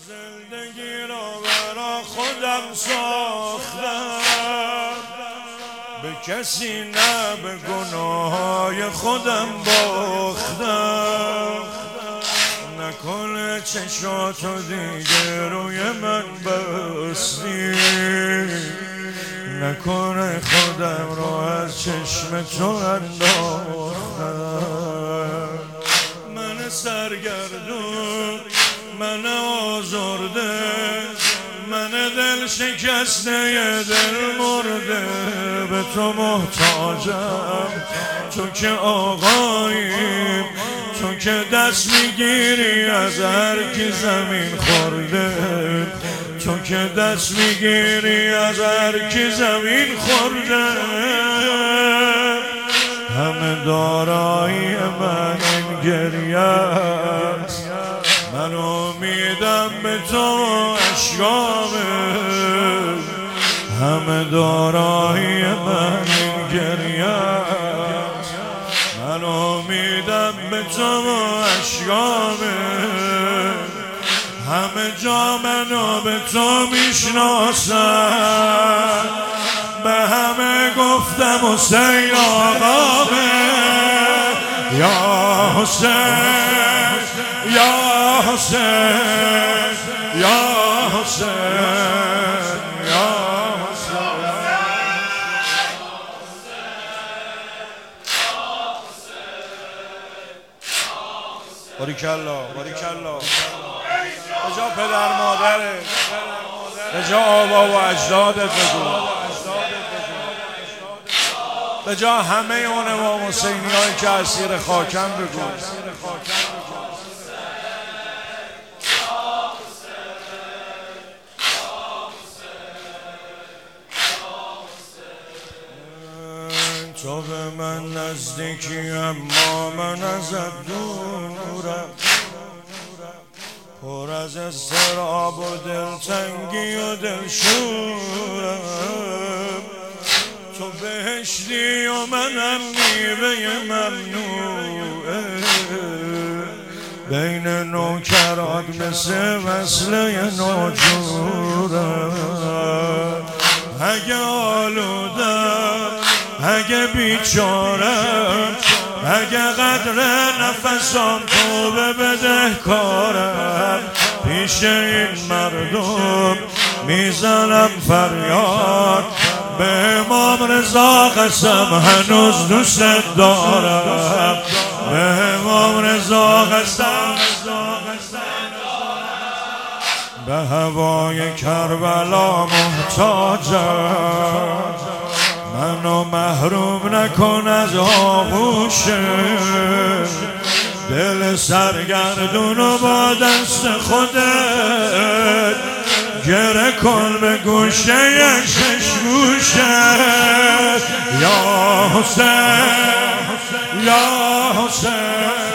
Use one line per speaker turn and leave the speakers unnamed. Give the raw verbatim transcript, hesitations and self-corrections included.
زندگی رو برا خودم ساختم، به کسی نه به گناههای خودم باختم. نکنه چشاتو دیگه روی من بستی، نکنه خودم رو از چشم تو انداختم. من سرگردون، من آزرده، من دل شکسته دل مرده، به تو محتاجم. تو که آقاییم، تو که دست میگیری از هر کی زمین خورده، تو که دست میگیری از هر کی زمین خورده. همه دارایی من این گریه است، من امیدم به تو اشکامه. همه دارایی من این گریه است، من امیدم به تو اشکامه. همه جا منو به تو میشناسن، به همه گفتم حسین آقامه. یا حسین، یا حسین، یا حسین، یا حسین. باریکالله، باریکالله. به جا پدر مادره، به جا آبا و اجدادت بگو، به جا همه اون امام حسینی هایی که اسیر خاکم بگو. تو به من نزدیکی اما من ازت دورم، پر از اضطراب و دلتنگی و دلشورم. تو بهشتی و منم میوه ممنوعه، بین نوکرات مثل وصله ناجورم. اگه آلودم، اگه بیچارم، اگه قدر نفسم تو به بدهکارم، پیش این مردم میزنم فریاد، به امام رضا قسم هنوز دوست دارم، به امام رضا قسم به هوای کربلا محتاجم. منو محروم نکن از آغوشت، دل سرگردونو با دست خودت گره کن به گوشه شش گوشت. یا حسین، یا حسین.